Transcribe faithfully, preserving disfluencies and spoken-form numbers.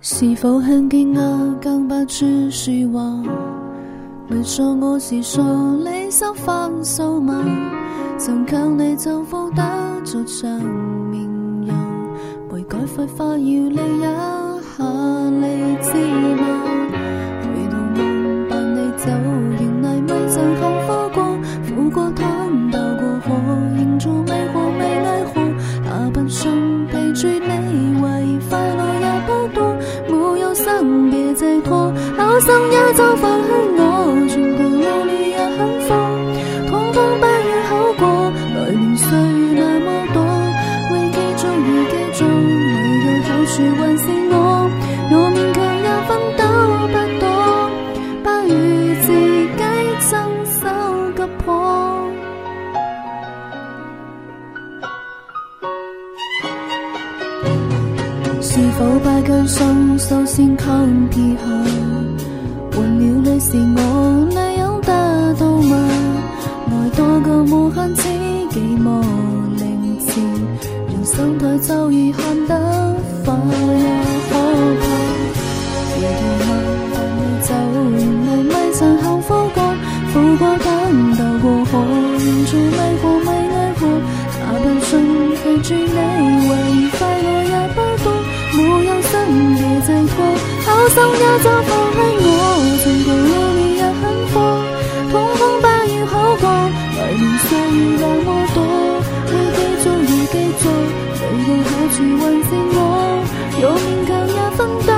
是否很驚訝，更不知說話？沒錯，我是傻，你收翻數碼，曾靠你就報得做場面人，為改廢話要你一下，你知嗎？回頭望伴你走，仍泥咪曾幸福過，苦過貪鬥過，可營造美和美麗和，下半生陪住你，為快樂也不多，沒有生別寄託，好心也就放棄我，全部流離也很慌，痛風不與好過，來年歲月那麼多，為記住而記住，唯有好處還是我，我勉強也奮鬥不多，不與自己爭手急迫。是否擺腳上首先看撇下，換了你是我，你有得到嗎？愛多個無限次，幾麼靈智，人生台就如看得快也可怕。回頭望伴你走，原來未曾幸福過，苦過擔鬥過，可營造美和美麗過，下半生陪住你，為快樂也不多，沒有生別寄託，好心也就放棄我，全部流離也很慌，痛風不要好過，來年歲月那麼多，會記住而記住，唯有好處還是我，我勉強也奮鬥